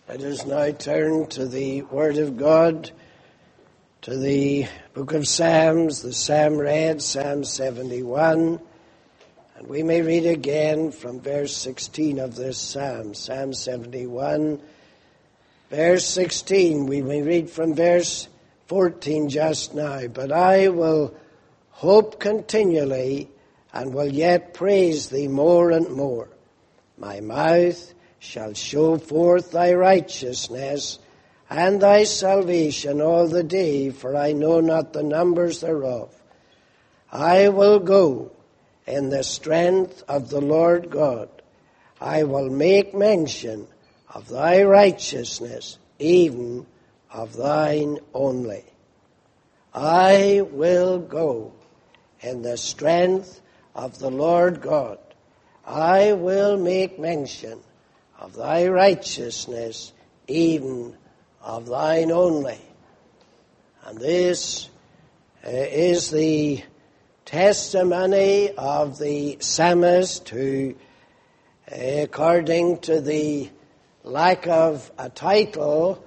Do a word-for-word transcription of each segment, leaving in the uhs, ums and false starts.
Let us now turn to the Word of God, to the book of Psalms, the psalm read, Psalm seventy-one, and we may read again from verse sixteen of this psalm, Psalm seventy-one, verse sixteen. We may read from verse fourteen just now. But I will hope continually and will yet praise thee more and more. My mouth shall show forth thy righteousness and thy salvation all the day, for I know not the numbers thereof. I will go in the strength of the Lord God. I will make mention of thy righteousness, even of thine only. I will go in the strength of the Lord God. I will make mention of thy righteousness, even of thine only. And this uh, is the testimony of the psalmist who, uh, according to the lack of a title,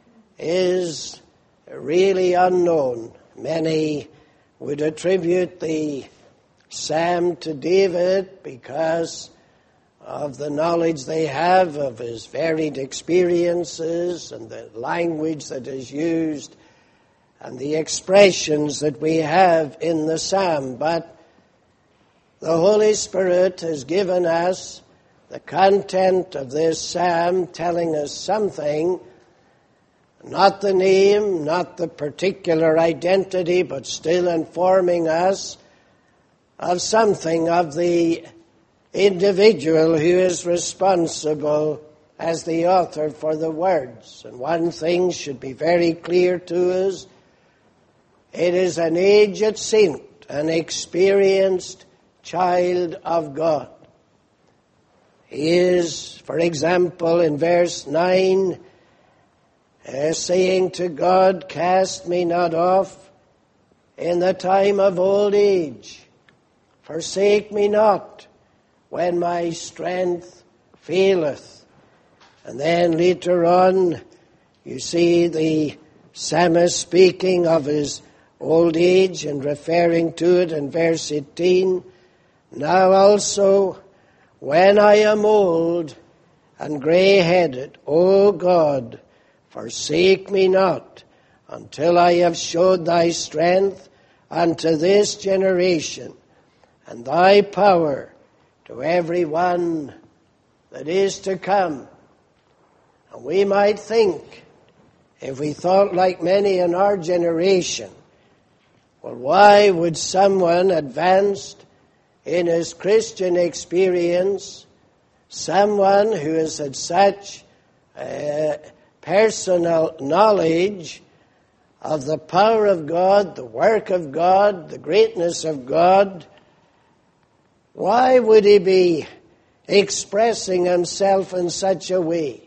is really unknown. Many would attribute the psalm to David because of the knowledge they have of his varied experiences and the language that is used and the expressions that we have in the psalm. But the Holy Spirit has given us the content of this psalm, telling us something, not the name, not the particular identity, but still informing us of something of the individual who is responsible as the author for the words. And one thing should be very clear to us: it is an aged saint, an experienced child of God. He is, for example, in verse nine, uh, saying to God, "Cast me not off in the time of old age. Forsake me not when my strength faileth." And then later on, you see the psalmist speaking of his old age and referring to it in verse eighteen. "Now also, when I am old and grey-headed, O God, forsake me not until I have showed thy strength unto this generation, and thy power to every one that is to come." And we might think, if we thought like many in our generation, well, why would someone advanced in his Christian experience, someone who has had such uh, personal knowledge of the power of God, the work of God, the greatness of God, why would he be expressing himself in such a way?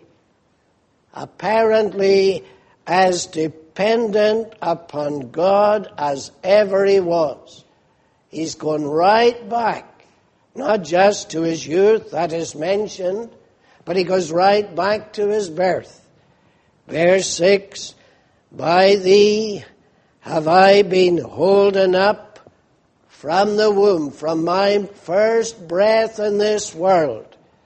Apparently as dependent upon God as ever he was. He's gone right back, not just to his youth, that is mentioned, but he goes right back to his birth. Verse six, "By thee have I been holden up from the womb," from my first breath in this world.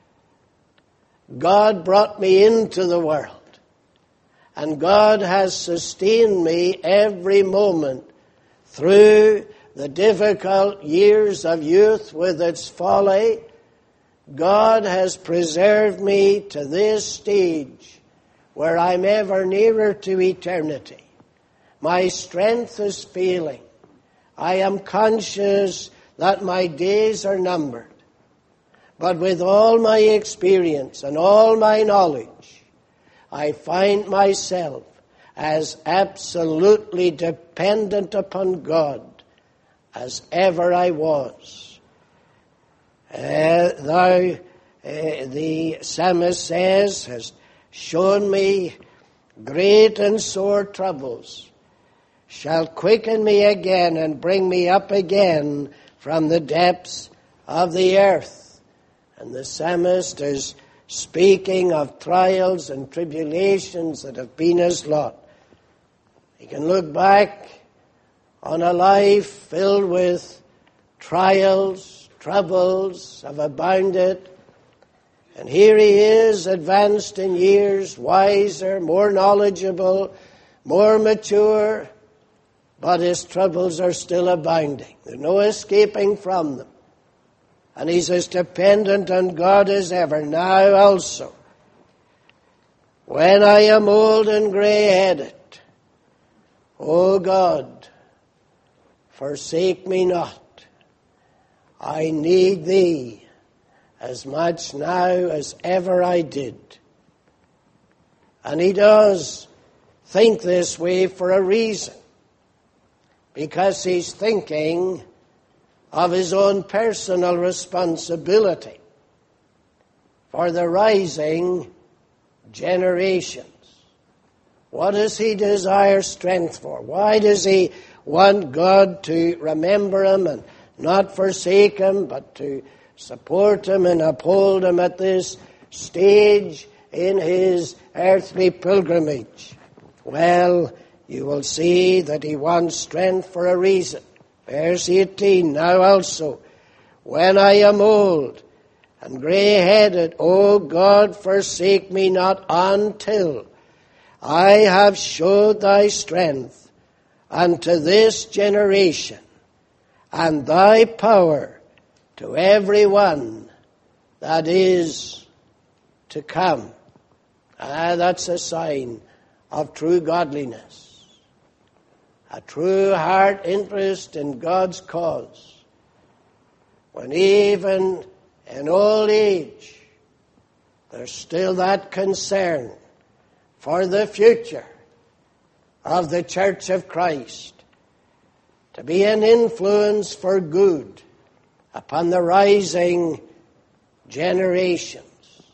God brought me into the world, and God has sustained me every moment through the difficult years of youth with its folly. God has preserved me to this stage where I'm ever nearer to eternity. My strength is failing. I am conscious that my days are numbered. But with all my experience and all my knowledge, I find myself as absolutely dependent upon God as ever I was. Uh, thou, uh, the psalmist says, has shown me great and sore troubles, shall quicken me again and bring me up again from the depths of the earth. And the psalmist is speaking of trials and tribulations that have been his lot. He can look back on a life filled with trials, troubles have abounded, and here he is, advanced in years, wiser, more knowledgeable, more mature, but his troubles are still abounding. There's no escaping from them. And he's as dependent on God as ever. Now also, when I am old and grey-headed, O God, forsake me not. I need thee as much now as ever I did. And he does think this way for a reason, because he's thinking of his own personal responsibility for the rising generations. What does he desire strength for? Why does he want God to remember him and not forsake him, but to support him and uphold him at this stage in his earthly pilgrimage? Well, you will see that he wants strength for a reason. Verse eighteen, now also, when I am old and grey-headed, O God, forsake me not until I have showed thy strength unto this generation, and thy power to every one that is to come. Ah, that's a sign of true godliness. A true heart interest in God's cause. When even in old age, there's still that concern for the future of the Church of Christ, to be an influence for good upon the rising generations.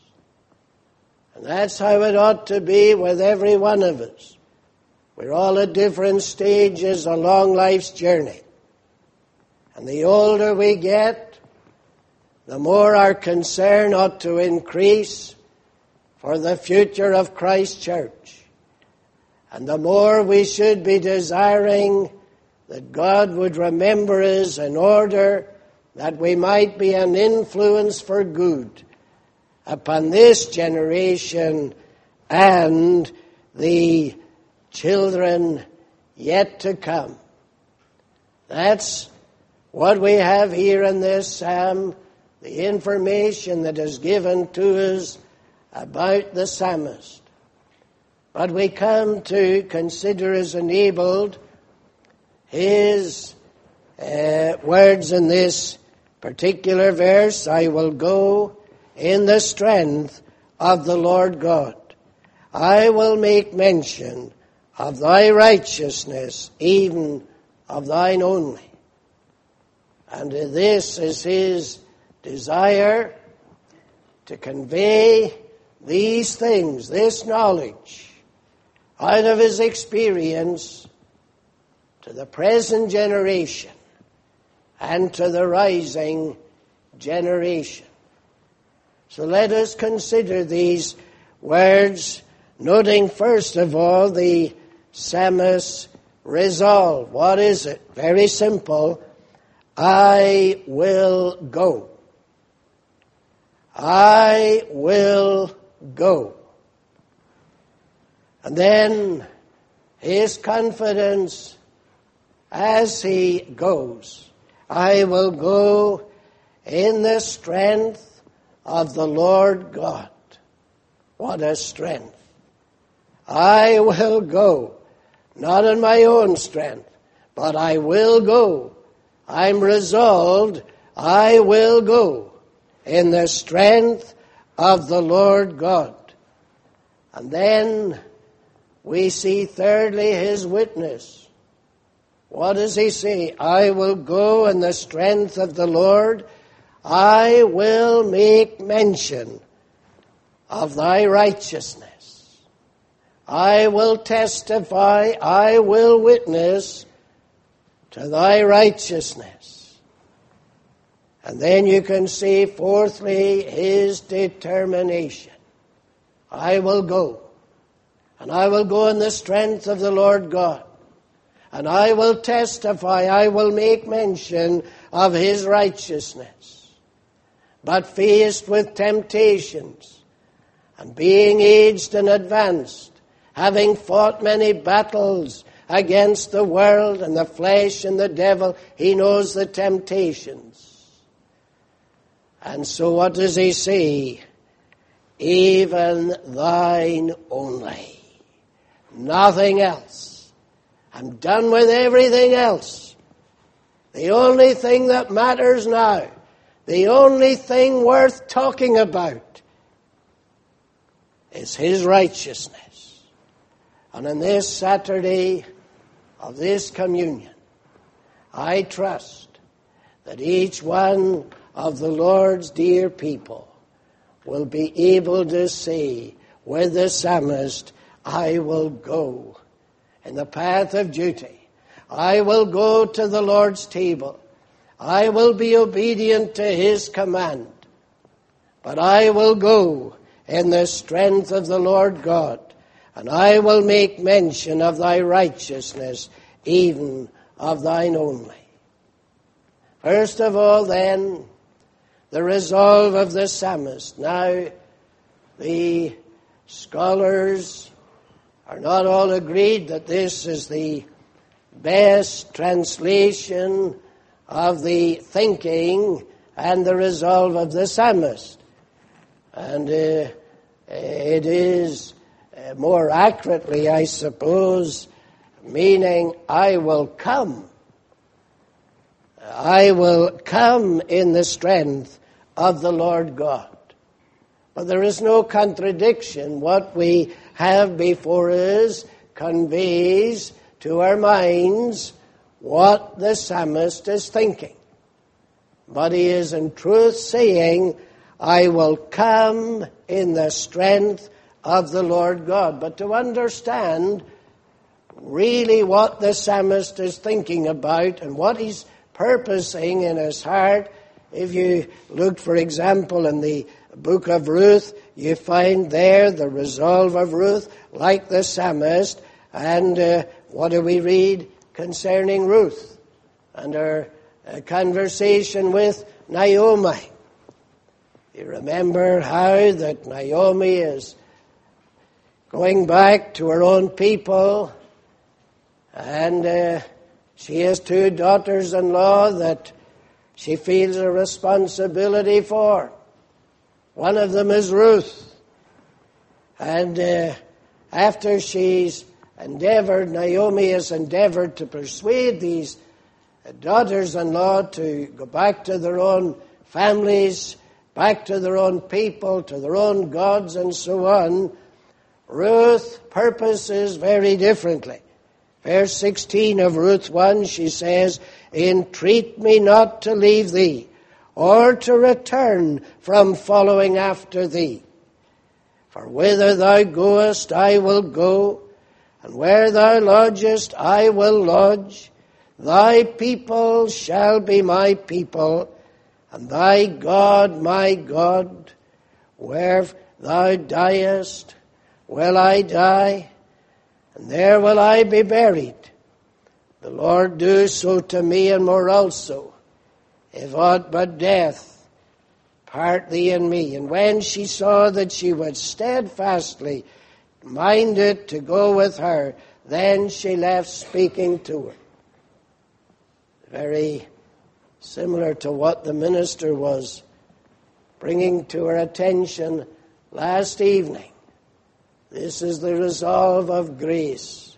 And that's how it ought to be with every one of us. We're all at different stages along life's journey. And the older we get, the more our concern ought to increase for the future of Christ's church. And the more we should be desiring that God would remember us in order that we might be an influence for good upon this generation and the children yet to come. That's what we have here in this psalm, the information that is given to us about the psalmist. But we come to consider as enabled his uh, words in this particular verse, I will go in the strength of the Lord God. I will make mention of thy righteousness, even of thine only. And this is his desire, to convey these things, this knowledge, out of his experience to the present generation and to the rising generation. So let us consider these words, noting first of all the psalmist's resolve. What is it? Very simple. I will go. I will go. And then his confidence as he goes. I will go in the strength of the Lord God. What a strength. I will go. Not in my own strength, but I will go. I'm resolved, I will go in the strength of the Lord God. And then we see thirdly his witness. What does he say? I will go in the strength of the Lord. I will make mention of thy righteousness. I will testify, I will witness to thy righteousness. And then you can see, fourthly, his determination. I will go. And I will go in the strength of the Lord God. And I will testify, I will make mention of his righteousness. But faced with temptations, and being aged and advanced, having fought many battles against the world and the flesh and the devil, he knows the temptations. And so what does he say? Even thine only. Nothing else. I'm done with everything else. The only thing that matters now, the only thing worth talking about, is his righteousness. And on this Saturday of this communion, I trust that each one of the Lord's dear people will be able to say with the psalmist, I will go in the path of duty. I will go to the Lord's table. I will be obedient to his command. But I will go in the strength of the Lord God, and I will make mention of thy righteousness, even of thine only. First of all, then, the resolve of the psalmist. Now, the scholars are not all agreed that this is the best translation of the thinking and the resolve of the psalmist. And uh, it is uh, more accurately, I suppose, meaning I will come. I will come in the strength of the Lord God. But there is no contradiction. What we have before us conveys to our minds what the psalmist is thinking. But he is in truth saying, I will come in the strength of the Lord God. But to understand really what the psalmist is thinking about and what he's purposing in his heart, if you look, for example, in the book of Ruth, you find there the resolve of Ruth, like the psalmist. And uh, what do we read concerning Ruth and her uh, conversation with Naomi? You remember how that Naomi is going back to her own people, and uh, she has two daughters-in-law that she feels a responsibility for. One of them is Ruth. And uh, after she's endeavored, Naomi has endeavored to persuade these daughters-in-law to go back to their own families, back to their own people, to their own gods, and so on. Ruth purposes very differently. Verse sixteen of Ruth one, she says, entreat me not to leave thee, or to return from following after thee. For whither thou goest, I will go, and where thou lodgest, I will lodge. Thy people shall be my people, and thy God my God. Where thou diest, will I die, and there will I be buried. The Lord do so to me, and more also, if aught but death part thee and me. And when she saw that she was steadfastly minded to go with her, then she left speaking to her. Very similar to what the minister was bringing to her attention last evening. This is the resolve of grace.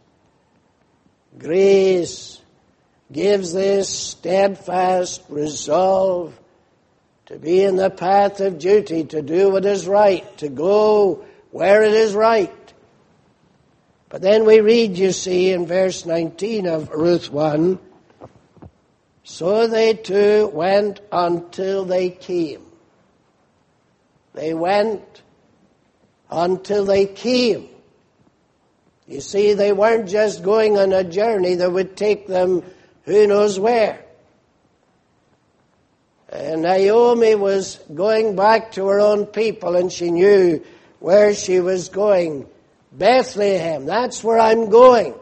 Grace gives this steadfast resolve to be in the path of duty, to do what is right, to go where it is right. But then we read, you see, in verse nineteen of Ruth one, so they two went until they came. They went until they came. You see, they weren't just going on a journey that would take them who knows where. And Naomi was going back to her own people, and she knew where she was going. Bethlehem, that's where I'm going.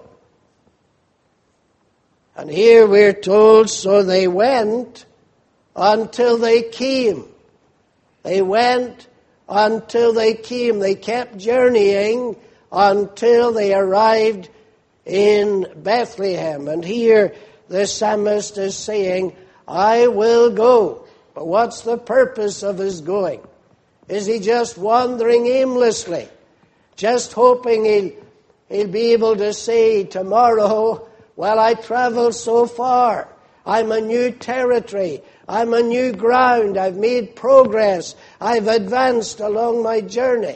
And here we're told, so they went until they came. They went until they came. They kept journeying until they arrived in Bethlehem. And here the psalmist is saying, I will go. But what's the purpose of his going? Is he just wandering aimlessly? Just hoping he'll, he'll be able to say tomorrow, well, I traveled so far. I'm a new territory. I'm a new ground. I've made progress. I've advanced along my journey.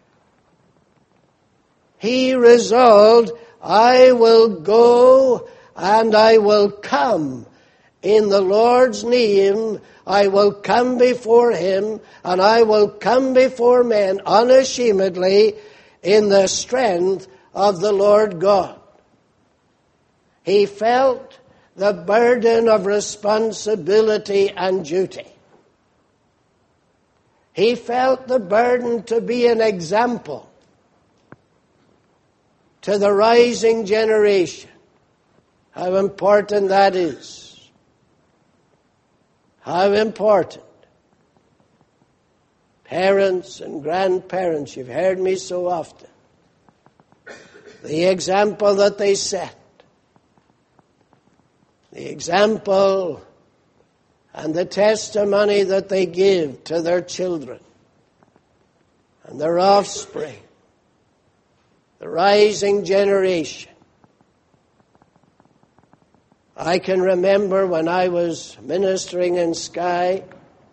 He resolved, I will go and I will come. In the Lord's name, I will come before him, and I will come before men unashamedly in the strength of the Lord God. He felt the burden of responsibility and duty. He felt the burden to be an example to the rising generation. How important that is. How important. Parents and grandparents, you've heard me so often. The example that they set. The example and the testimony that they give to their children and their offspring. The rising generation. I can remember when I was ministering in Skye,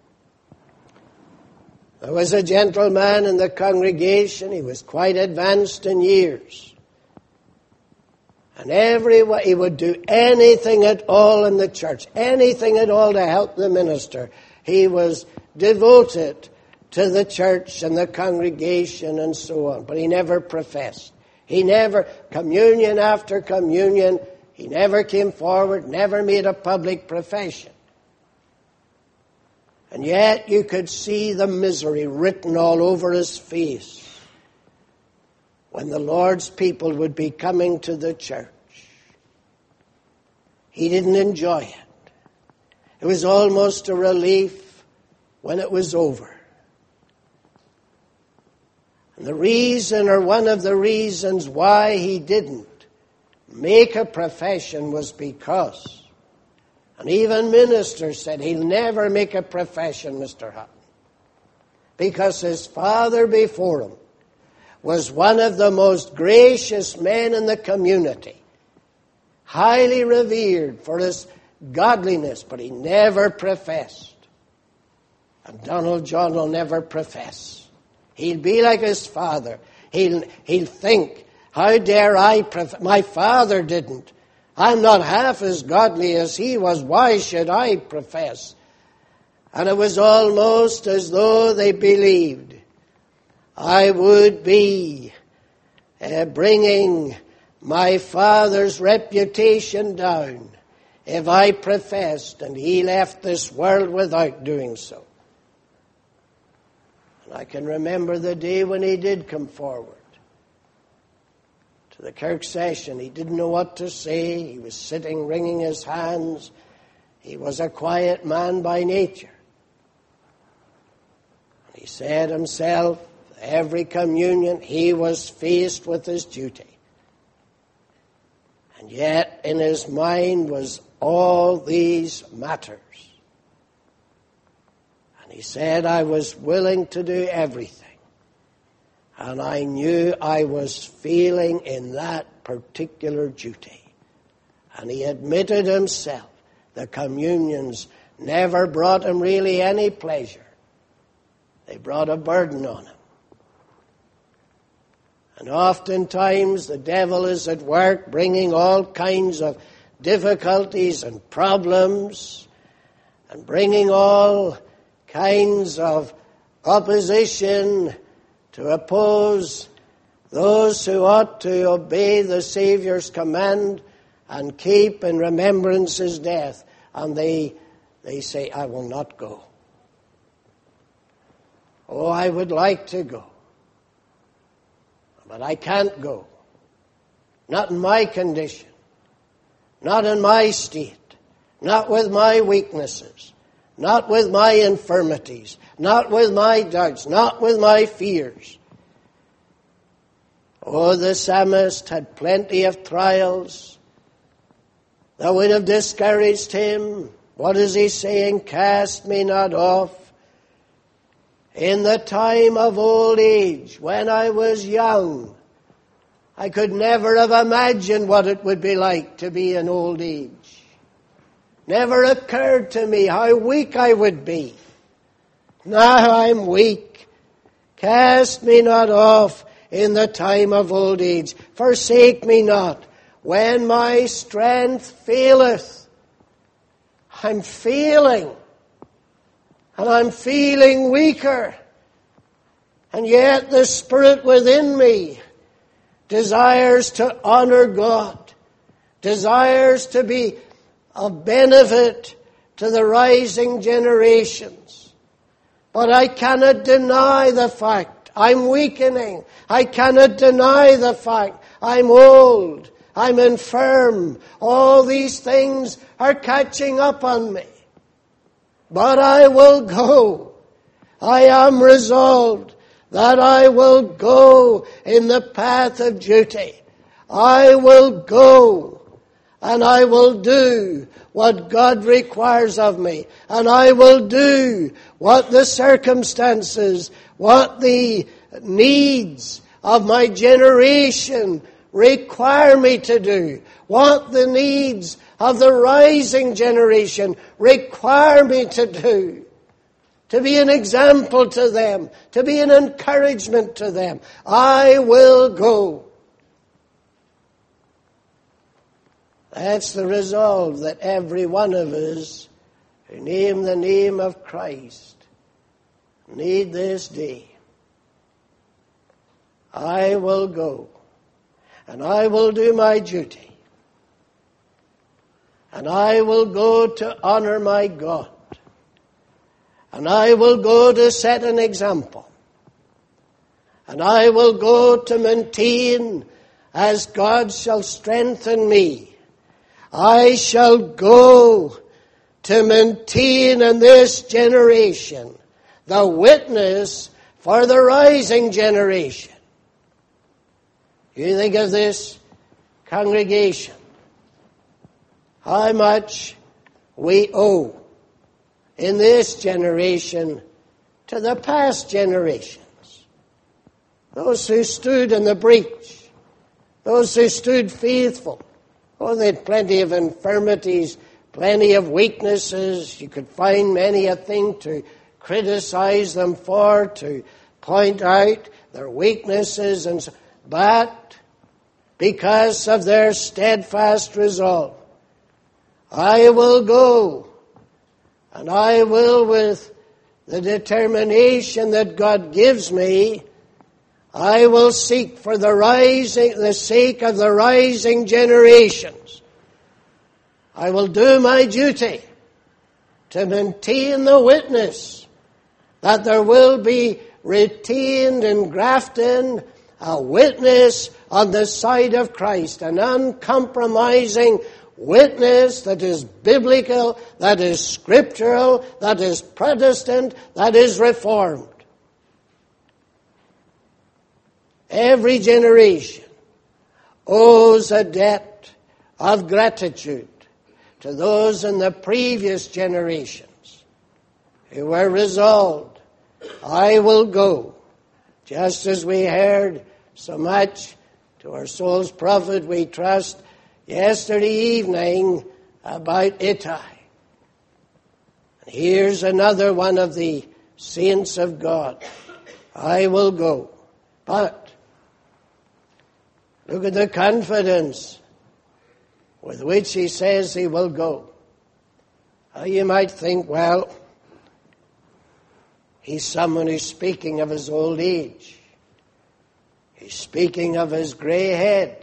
there was a gentleman in the congregation. He was quite advanced in years. And every he would do anything at all in the church, anything at all to help the minister. He was devoted to the church and the congregation and so on. But he never professed. He never, communion after communion, he never came forward, never made a public profession. And yet you could see the misery written all over his face when the Lord's people would be coming to the church. He didn't enjoy it. It was almost a relief when it was over. And the reason, or one of the reasons why he didn't make a profession was because, and even ministers said, he'll never make a profession, Mister Hutton, because his father before him was one of the most gracious men in the community, highly revered for his godliness, but he never professed. And Donald John will never profess. He'll be like his father. He'll, he'll think, how dare I profess? My father didn't. I'm not half as godly as he was. Why should I profess? And it was almost as though they believed I would be uh, bringing my father's reputation down if I professed and he left this world without doing so. And I can remember the day when he did come forward to the Kirk session. He didn't know what to say. He was sitting, wringing his hands. He was a quiet man by nature. And he said himself, every communion, he was faced with his duty. And yet in his mind was all these matters. And he said, I was willing to do everything. And I knew I was failing in that particular duty. And he admitted himself the communions never brought him really any pleasure. They brought a burden on him. And oftentimes the devil is at work bringing all kinds of difficulties and problems and bringing all kinds of opposition to oppose those who ought to obey the Saviour's command and keep in remembrance his death. And they, they say, I will not go. Oh, I would like to go. But I can't go. Not in my condition. Not in my state. Not with my weaknesses. Not with my infirmities. Not with my doubts. Not with my fears. Oh, the psalmist had plenty of trials that would have discouraged him. What is he saying? Cast me not off. In the time of old age, when I was young, I could never have imagined what it would be like to be in old age. Never occurred to me how weak I would be. Now I'm weak. Cast me not off in the time of old age. Forsake me not when my strength faileth. I'm failing. And I'm feeling weaker. And yet the Spirit within me desires to honor God. Desires to be of benefit to the rising generations. But I cannot deny the fact I'm weakening. I cannot deny the fact I'm old. I'm infirm. All these things are catching up on me. But I will go. I am resolved that I will go in the path of duty. I will go and I will do what God requires of me. And I will do what the circumstances, what the needs of my generation require me to do. What the needs of the rising generation require me to do. To be an example to them. To be an encouragement to them. I will go. That's the resolve that every one of us who name the name of Christ need this day. I will go. And I will do my duty. And I will go to honor my God. And I will go to set an example. And I will go to maintain as God shall strengthen me. I shall go to maintain in this generation the witness for the rising generation. You think of this congregation. How much we owe in this generation to the past generations. Those who stood in the breach. Those who stood faithful. Oh, they had plenty of infirmities, plenty of weaknesses. You could find many a thing to criticize them for, to point out their weaknesses. and so, But because of their steadfast resolve, I will go, and I will, with the determination that God gives me, I will seek for the rising, the sake of the rising generations. I will do my duty to maintain the witness that there will be retained and grafted a witness on the side of Christ, an uncompromising witness that is biblical, that is scriptural, that is Protestant, that is Reformed. Every generation owes a debt of gratitude to those in the previous generations who were resolved, I will go. Just as we heard so much to our soul's prophet, we trust, yesterday evening about Ittai. And here's another one of the saints of God. I will go. But look at the confidence with which he says he will go. Now you might think, well, he's someone who's speaking of his old age. He's speaking of his grey head.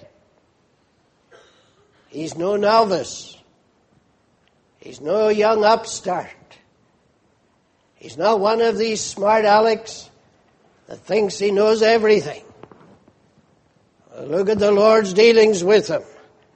He's no novice. He's no young upstart. He's not one of these smart alecks that thinks he knows everything. Look at the Lord's dealings with him.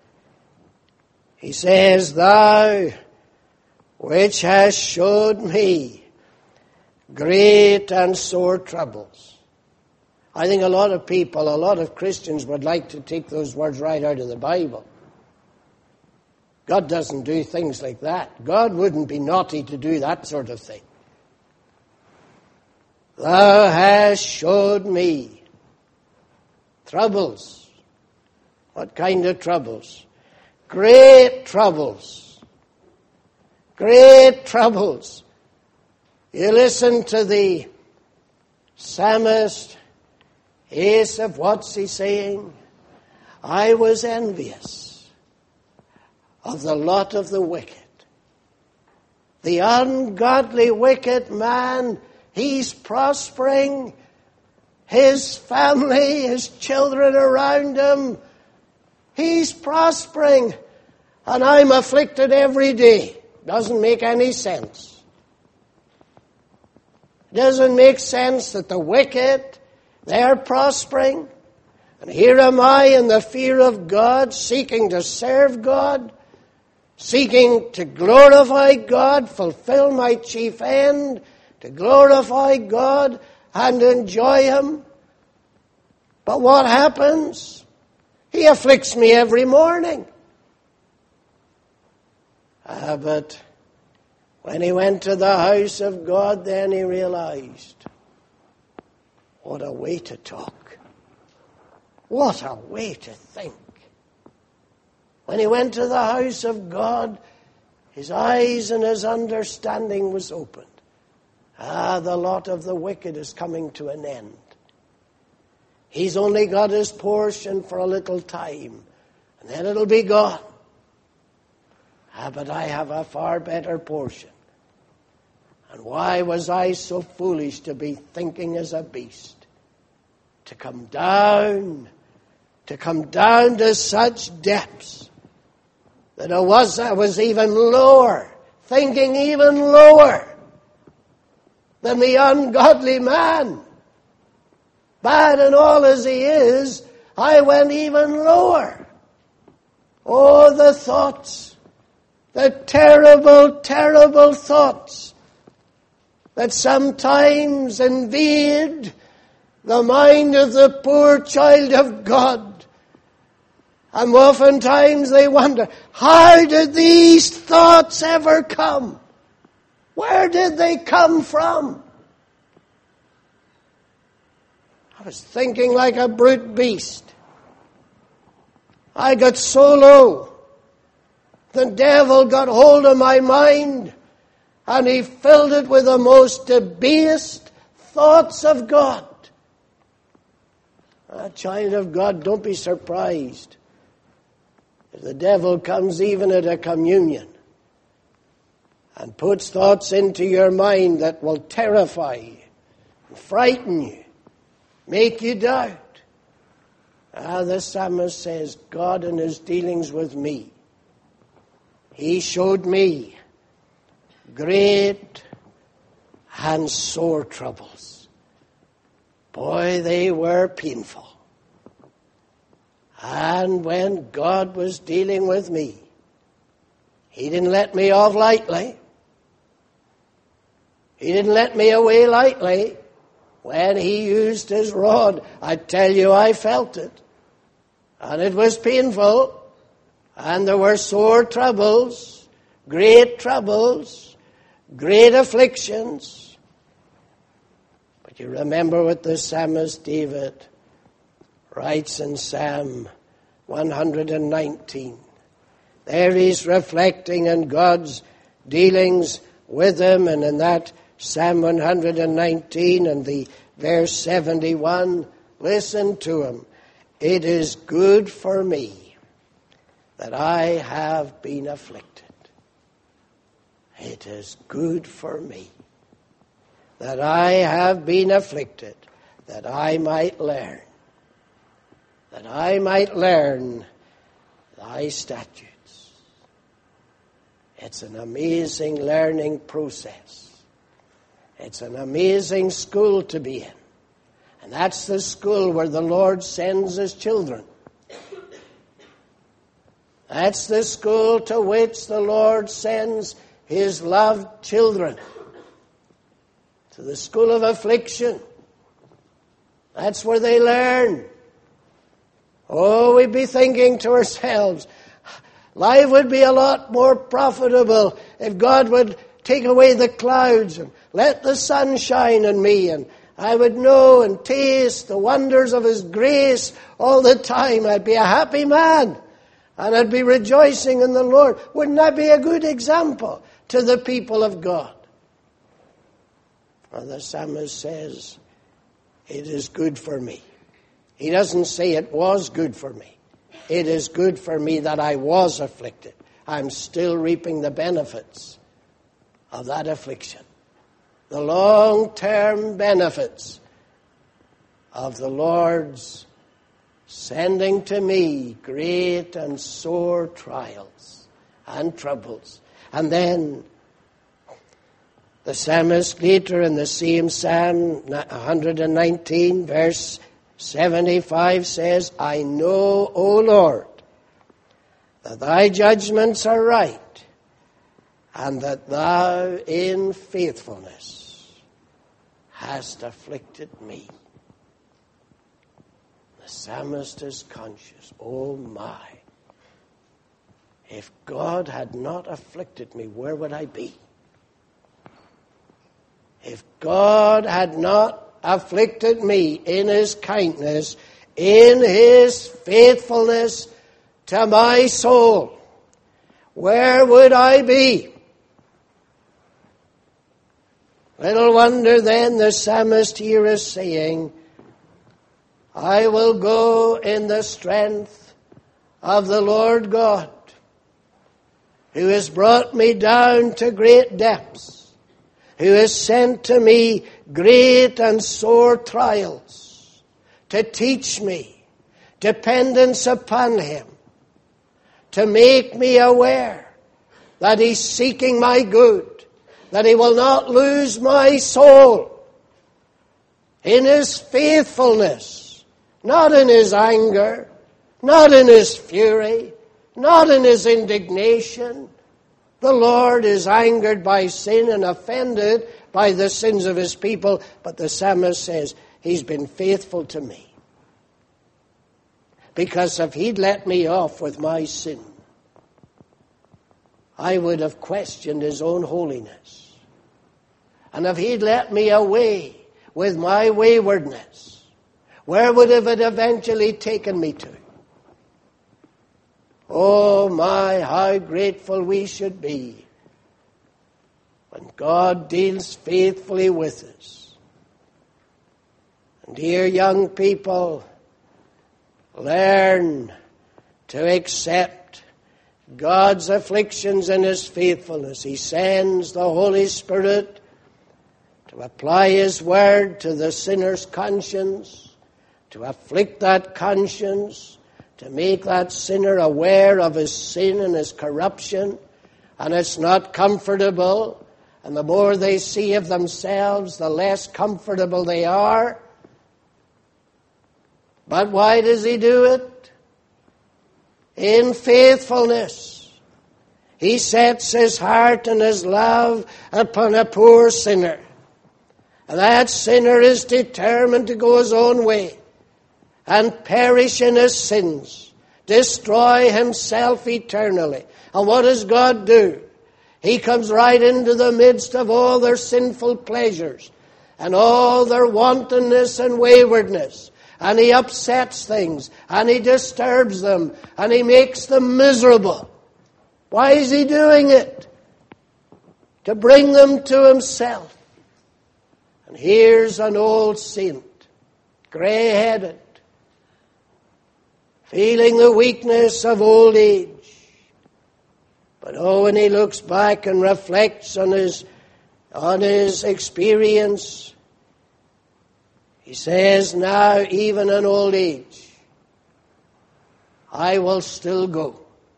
He says, thou which hast showed me great and sore troubles. I think a lot of people, a lot of Christians would like to take those words right out of the Bible. God doesn't do things like that. God wouldn't be naughty to do that sort of thing. Thou hast showed me troubles. What kind of troubles? Great troubles. Great troubles. You listen to the psalmist Asaph, what's he saying? I was envious of the lot of the wicked. The ungodly wicked man, he's prospering. His family, his children around him, he's prospering. And I'm afflicted every day. Doesn't make any sense. Doesn't make sense that the wicked, they're prospering. And here am I in the fear of God, seeking to serve God, seeking to glorify God, fulfill my chief end, to glorify God and enjoy Him. But what happens? He afflicts me every morning. Ah, but when he went to the house of God, then he realized, what a way to talk. What a way to think. When he went to the house of God, his eyes and his understanding was opened. Ah, the lot of the wicked is coming to an end. He's only got his portion for a little time, and then it'll be gone. Ah, but I have a far better portion. And why was I so foolish to be thinking as a beast? To come down, to come down to such depths that I was, I was even lower, thinking even lower than the ungodly man. Bad and all as he is, I went even lower. Oh, the thoughts, the terrible, terrible thoughts that sometimes invade the mind of the poor child of God. And oftentimes they wonder, how did these thoughts ever come? Where did they come from? I was thinking like a brute beast. I got so low. The devil got hold of my mind and he filled it with the most debased thoughts of God. A child of God, don't be surprised if the devil comes even at a communion and puts thoughts into your mind that will terrify you, frighten you, make you doubt. Ah, the psalmist says, God in his dealings with me, he showed me great and sore troubles. Boy, they were painful. And when God was dealing with me, He didn't let me off lightly. He didn't let me away lightly. When He used His rod, I tell you, I felt it. And it was painful. And there were sore troubles, great troubles, great afflictions. But you remember what the psalmist David writes in Psalm one hundred nineteen. There he's reflecting on God's dealings with him, and in that Psalm one hundred nineteen and the verse seventy-one, listen to him. It is good for me that I have been afflicted. It is good for me that I have been afflicted, that I might learn, that I might learn thy statutes. It's an amazing learning process. It's an amazing school to be in. And that's the school where the Lord sends His children. That's the school to which the Lord sends his loved children. To the school of affliction. That's where they learn. Oh, we'd be thinking to ourselves, life would be a lot more profitable if God would take away the clouds and let the sun shine on me, and I would know and taste the wonders of his grace all the time. I'd be a happy man, and I'd be rejoicing in the Lord. Wouldn't that be a good example to the people of God? Well, the psalmist says, it is good for me. He doesn't say it was good for me. It is good for me that I was afflicted. I'm still reaping the benefits of that affliction. The long-term benefits of the Lord's sending to me great and sore trials and troubles. And then the psalmist later in the same Psalm one nineteen, verse seventy-five says, I know, O Lord, that thy judgments are right, and that thou in faithfulness hast afflicted me. The psalmist is conscious, oh my, if God had not afflicted me, where would I be? If God had not afflicted me in his kindness, in his faithfulness to my soul, where would I be? Little wonder then the psalmist here is saying, I will go in the strength of the Lord God, who has brought me down to great depths, who has sent to me great and sore trials, to teach me dependence upon him, to make me aware that he's seeking my good, that he will not lose my soul in his faithfulness, not in his anger, not in his fury, not in his indignation. The Lord is angered by sin and offended by the sins of his people, but the psalmist says, he's been faithful to me. Because if he'd let me off with my sin, I would have questioned his own holiness. And if he'd let me away with my waywardness, where would have it eventually taken me to? Oh my, how grateful we should be when God deals faithfully with us. And dear young people, learn to accept God's afflictions and his faithfulness. He sends the Holy Spirit to apply his word to the sinner's conscience, to afflict that conscience, to make that sinner aware of his sin and his corruption. And it's not comfortable. And the more they see of themselves, the less comfortable they are. But why does he do it? In faithfulness. He sets his heart and his love upon a poor sinner. And that sinner is determined to go his own way and perish in his sins, destroy himself eternally. And what does God do? He comes right into the midst of all their sinful pleasures and all their wantonness and waywardness. And he upsets things and he disturbs them and he makes them miserable. Why is he doing it? To bring them to himself. And here's an old saint, grey-headed, feeling the weakness of old age. But oh, when he looks back and reflects on his, on his experience, he says, now even in old age, I will still go.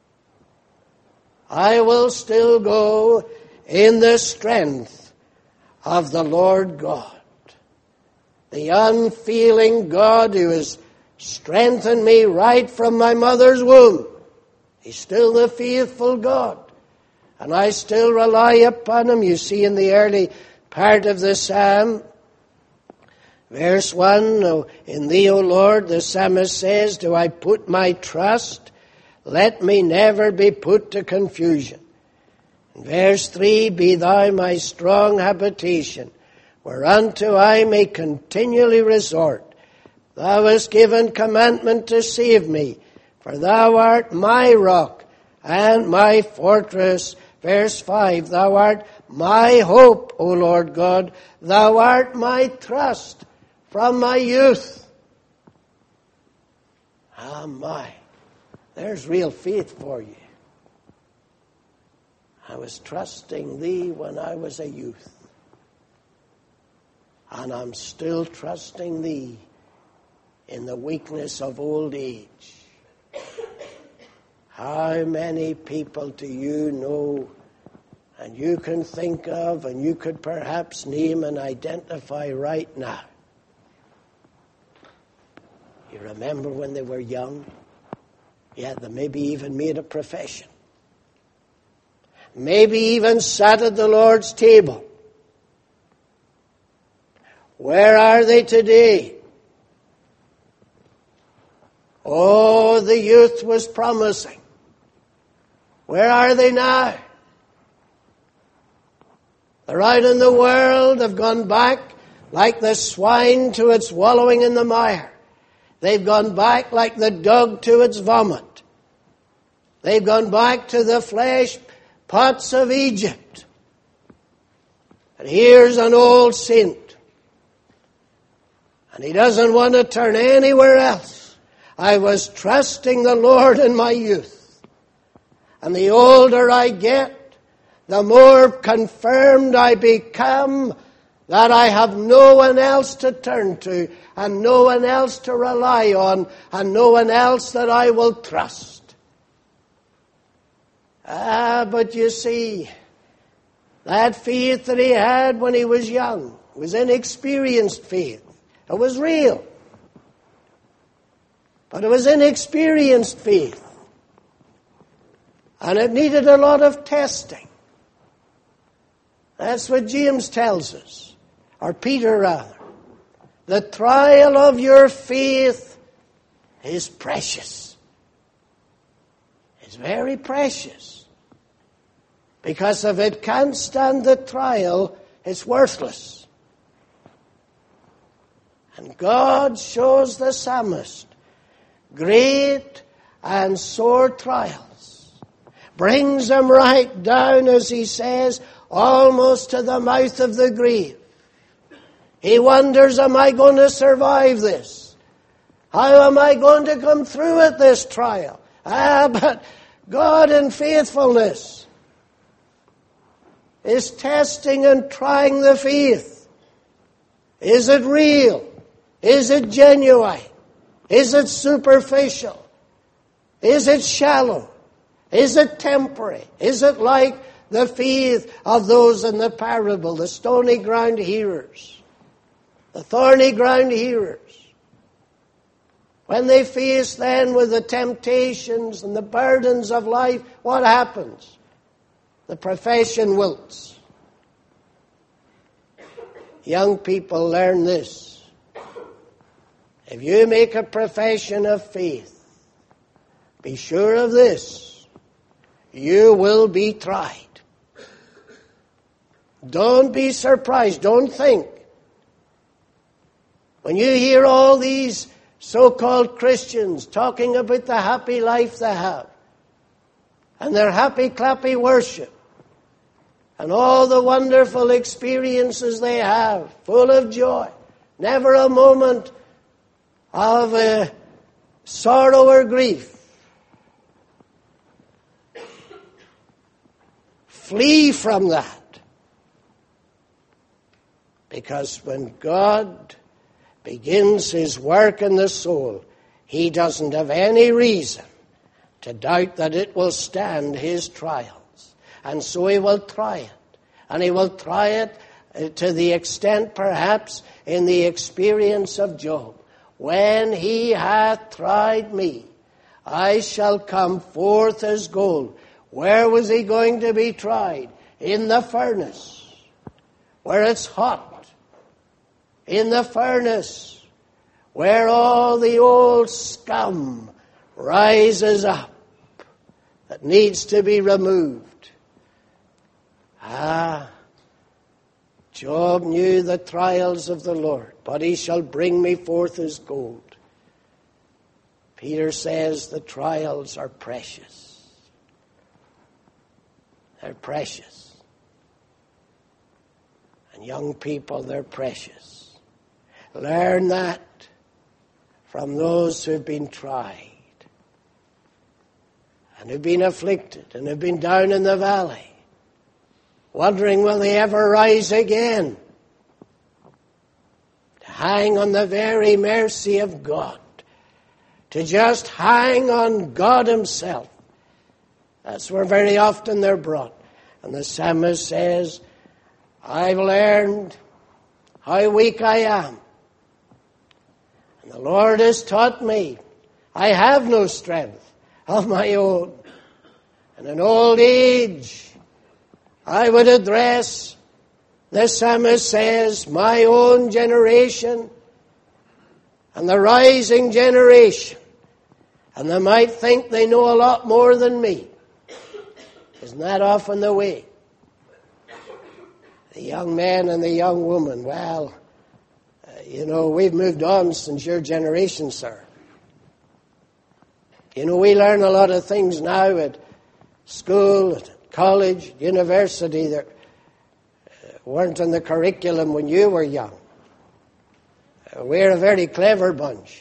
I will still go in the strength of the Lord God. The unfeeling God who has strengthened me right from my mother's womb. He's still the faithful God. And I still rely upon him. You see in the early part of the psalm, verse one, "Oh, in thee, O Lord," the psalmist says, "do I put my trust. Let me never be put to confusion." In verse three, "Be thou my strong habitation, whereunto I may continually resort. Thou hast given commandment to save me, for thou art my rock and my fortress." Verse five, "Thou art my hope, O Lord God. Thou art my trust from my youth." Ah, my. There's real faith for you. I was trusting thee when I was a youth. And I'm still trusting thee in the weakness of old age. How many people do you know and you can think of and you could perhaps name and identify right now? You remember when they were young? Yeah, they maybe even made a profession. Maybe even sat at the Lord's table. Where are they today? Oh, the youth was promising. Where are they now? They're out in the world, have gone back like the swine to its wallowing in the mire. They've gone back like the dog to its vomit. They've gone back to the flesh pots of Egypt. And here's an old saint. And he doesn't want to turn anywhere else. I was trusting the Lord in my youth. And the older I get, the more confirmed I become that I have no one else to turn to and no one else to rely on and no one else that I will trust. Ah, but you see, that faith that he had when he was young was inexperienced faith. It was real. But it was inexperienced faith. And it needed a lot of testing. That's what James tells us. Or Peter rather. The trial of your faith is precious. It's very precious. Because if it can't stand the trial, it's worthless. And God shows the psalmist great and sore trials. Brings him right down, as he says, almost to the mouth of the grave. He wonders, am I going to survive this? How am I going to come through with this trial? Ah, but God in faithfulness is testing and trying the faith. Is it real? Is it genuine? Is it superficial? Is it shallow? Is it temporary? Is it like the faith of those in the parable, the stony ground hearers, the thorny ground hearers? When they face then with the temptations and the burdens of life, what happens? The profession wilts. Young people, learn this. If you make a profession of faith, be sure of this. You will be tried. Don't be surprised. Don't think. When you hear all these so-called Christians talking about the happy life they have, and their happy, clappy worship, and all the wonderful experiences they have, full of joy, never a moment of uh, sorrow or grief. Flee from that. Because when God begins his work in the soul, he doesn't have any reason to doubt that it will stand his trials. And so he will try it. And he will try it to the extent, perhaps, in the experience of Job. When he hath tried me, I shall come forth as gold. Where was he going to be tried? In the furnace, where it's hot. In the furnace, where all the old scum rises up that needs to be removed. Ah, Job knew the trials of the Lord, but he shall bring me forth as gold. Peter says the trials are precious. They're precious. And young people, they're precious. Learn that from those who've been tried and who've been afflicted and have been down in the valley, wondering will they ever rise again. To hang on the very mercy of God. To just hang on God himself. That's where very often they're brought. And the psalmist says, I've learned how weak I am. And the Lord has taught me I have no strength of my own. And in old age, I would address, the psalmist says, my own generation and the rising generation. And they might think they know a lot more than me. Isn't that often the way? The young man and the young woman, well, uh, you know, we've moved on since your generation, sir. You know, we learn a lot of things now at school, at college, university that uh, weren't in the curriculum when you were young. Uh, we're a very clever bunch.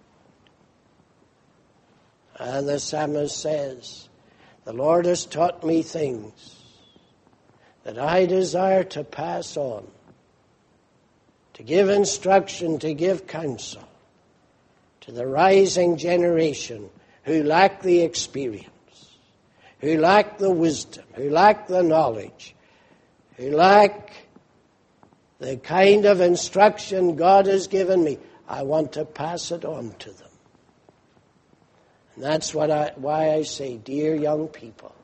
And the psalmist says, the Lord has taught me things that I desire to pass on, to give instruction, to give counsel to the rising generation who lack the experience, who lack the wisdom, who lack the knowledge, who lack the kind of instruction God has given me. I want to pass it on to them. And that's what I, why I say, dear young people,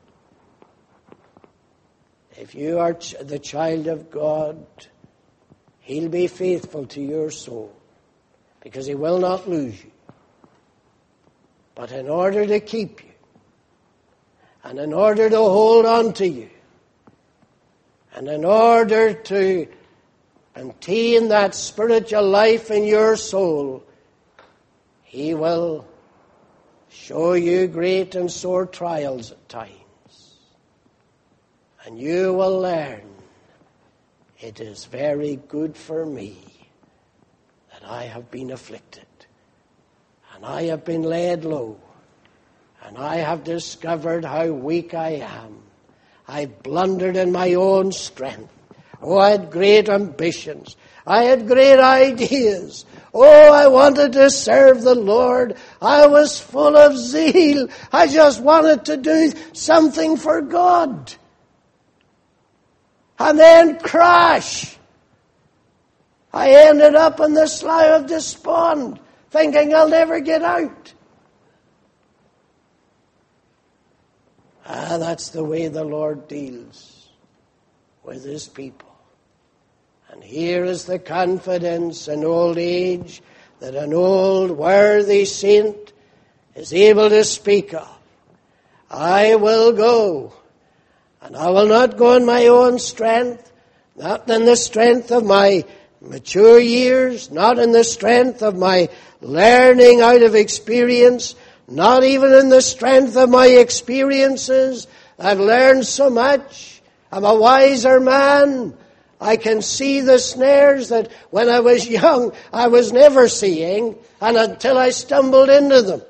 if you are ch- the child of God, he'll be faithful to your soul because he will not lose you. But in order to keep you and in order to hold on to you and in order to maintain that spiritual life in your soul, he will show you great and sore trials at times. And you will learn it is very good for me that I have been afflicted. And I have been laid low. And I have discovered how weak I am. I blundered in my own strength. Oh, I had great ambitions. I had great ideas. Oh, I wanted to serve the Lord. I was full of zeal. I just wanted to do something for God. And then crash. I ended up in the slough of despond, thinking I'll never get out. Ah, that's the way the Lord deals with his people. And here is the confidence in old age that an old worthy saint is able to speak of. I will go, and I will not go in my own strength, not in the strength of my mature years, not in the strength of my learning out of experience, not even in the strength of my experiences. I've learned so much. I'm a wiser man. I can see the snares that when I was young I was never seeing, and until I stumbled into them.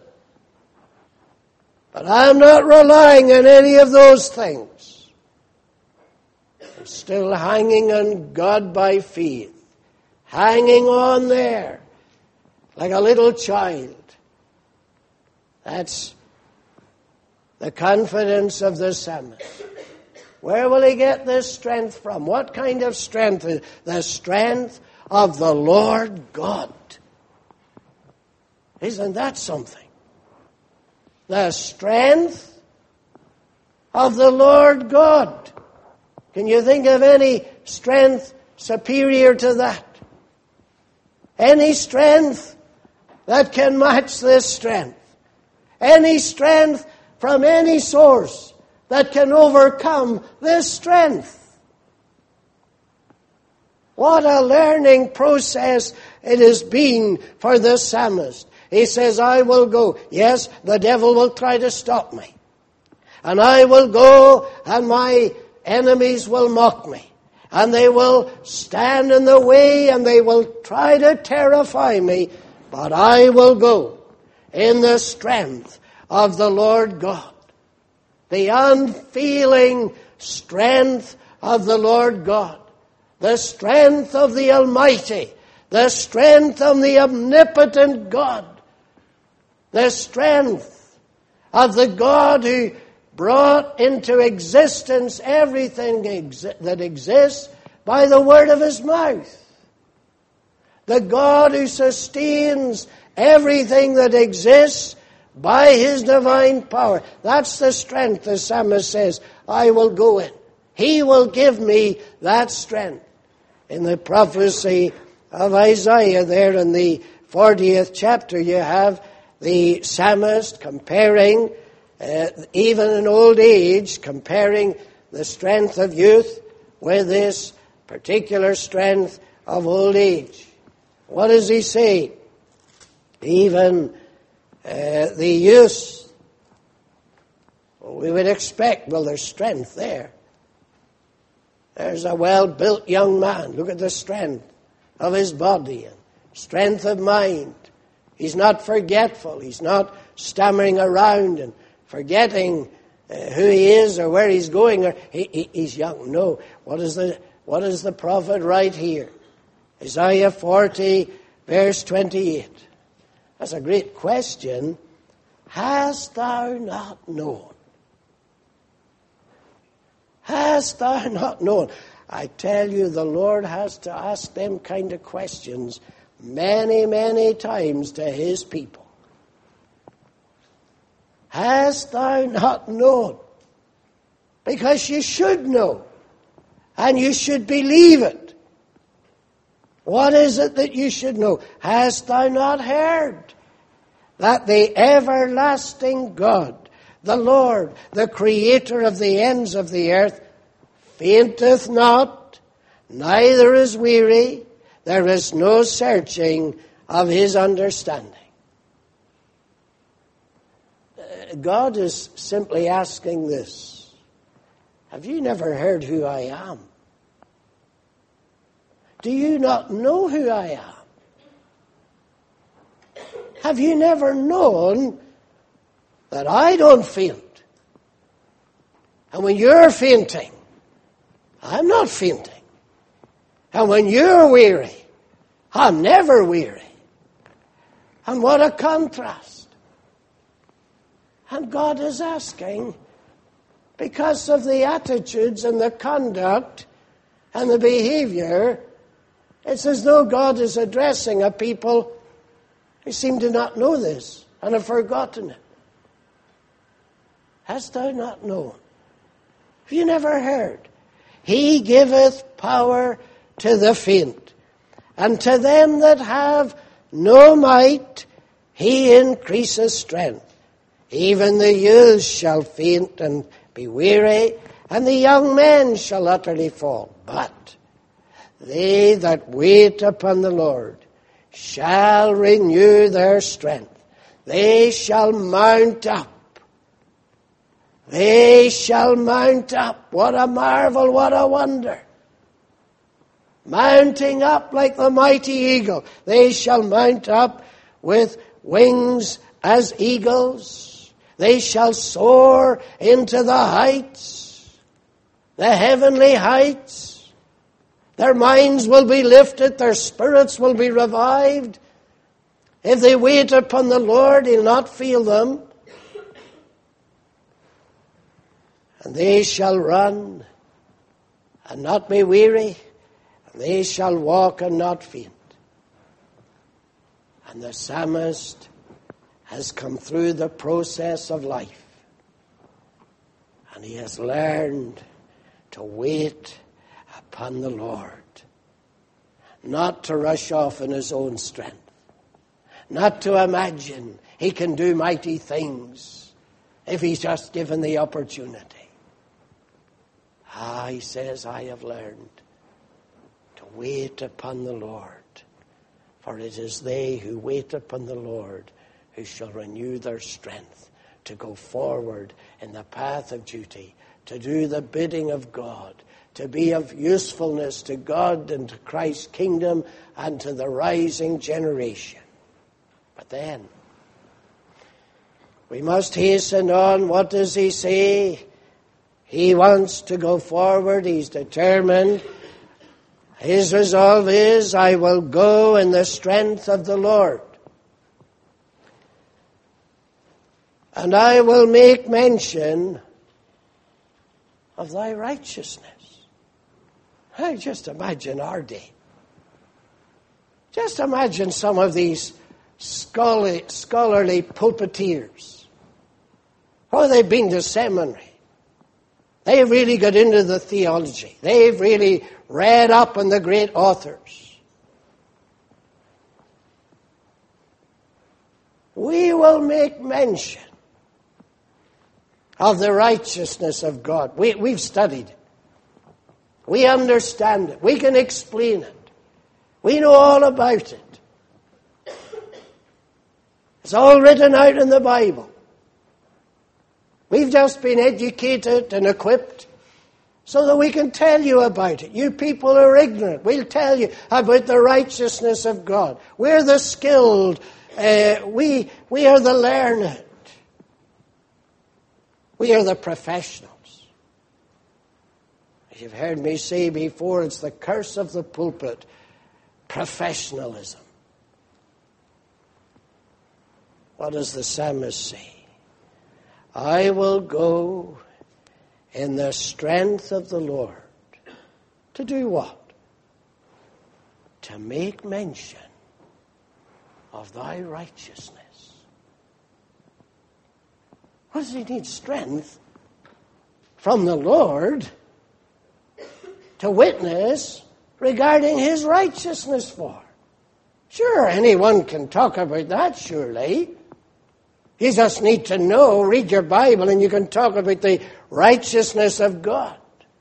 But I'm not relying on any of those things. I'm still hanging on God by faith. Hanging on there like a little child. That's the confidence of the psalmist. Where will he get this strength from? What kind of strength? The strength of the Lord God. Isn't that something? the strength of the Lord God. Can you think of any strength superior to that? Any strength that can match this strength? Any strength from any source that can overcome this strength? What a learning process it has been for the psalmist. He says, I will go. Yes, the devil will try to stop me. And I will go, and my enemies will mock me. And they will stand in the way, and they will try to terrify me. But I will go in the strength of the Lord God. The unfeeling strength of the Lord God. The strength of the Almighty. The strength of the omnipotent God. The strength of the God who brought into existence everything exi- that exists by the word of his mouth. The God who sustains everything that exists by his divine power. That's the strength, the psalmist says, I will go in. He will give me that strength. In the prophecy of Isaiah there in the fortieth chapter, you have the psalmist comparing, uh, even in old age, comparing the strength of youth with this particular strength of old age. What does he say? Even uh, the youth, well, we would expect, well, there's strength there. There's a well-built young man. Look at the strength of his body and strength of mind. He's not forgetful. He's not stammering around and forgetting uh, who he is or where he's going. Or he, he, he's young. No. What is the what is the prophet write here? Isaiah forty, verse twenty-eight. That's a great question. Hast thou not known? Hast thou not known? I tell you, the Lord has to ask them kind of questions many, many times to his people. Hast thou not known? Because you should know. And you should believe it. What is it that you should know? Hast thou not heard that the everlasting God, the Lord, the creator of the ends of the earth, fainteth not, neither is weary, there is no searching of his understanding. God is simply asking this. Have you never heard who I am? Do you not know who I am? Have you never known that I don't faint? And when you're fainting, I'm not fainting. And when you're weary, I'm never weary. And what a contrast. And God is asking, because of the attitudes and the conduct and the behavior, it's as though God is addressing a people who seem to not know this and have forgotten it. Hast thou not known? Have you never heard? He giveth power to the faint, and to them that have no might, he increaseth strength. Even the youths shall faint and be weary, and the young men shall utterly fall. But they that wait upon the Lord shall renew their strength. They shall mount up. They shall mount up. What a marvel, what a wonder. Mounting up like the mighty eagle. They shall mount up with wings as eagles. They shall soar into the heights, the heavenly heights. Their minds will be lifted, their spirits will be revived. If they wait upon the Lord, he'll not fail them. And they shall run and not be weary, and they shall walk and not faint. And the psalmist has come through the process of life, and he has learned to wait upon the Lord, not to rush off in his own strength, not to imagine he can do mighty things if he's just given the opportunity. Ah, he says, I have learned to wait upon the Lord, for it is they who wait upon the Lord who shall renew their strength to go forward in the path of duty, to do the bidding of God, to be of usefulness to God and to Christ's kingdom and to the rising generation. But then, we must hasten on. What does he say? He wants to go forward. He's determined. His resolve is, I will go in the strength of the Lord. And I will make mention of thy righteousness. I just imagine our day. Just imagine some of these scholarly, scholarly pulpiteers. Oh, they've been to seminary. They've really got into the theology. They've really read up on the great authors. We will make mention of the righteousness of God. We, we've studied it. We understand it. We can explain it. We know all about it. It's all written out in the Bible. We've just been educated and equipped so that we can tell you about it. You people are ignorant. We'll tell you about the righteousness of God. We're the skilled. Uh, we, we are the learned. We are the professionals. As you've heard me say before, it's the curse of the pulpit, professionalism. What does the psalmist say? I will go in the strength of the Lord. To do what? To make mention of thy righteousness. What does he need strength from the Lord to witness regarding his righteousness for? Sure, anyone can talk about that, surely. You just need to know, read your Bible, and you can talk about the righteousness of God.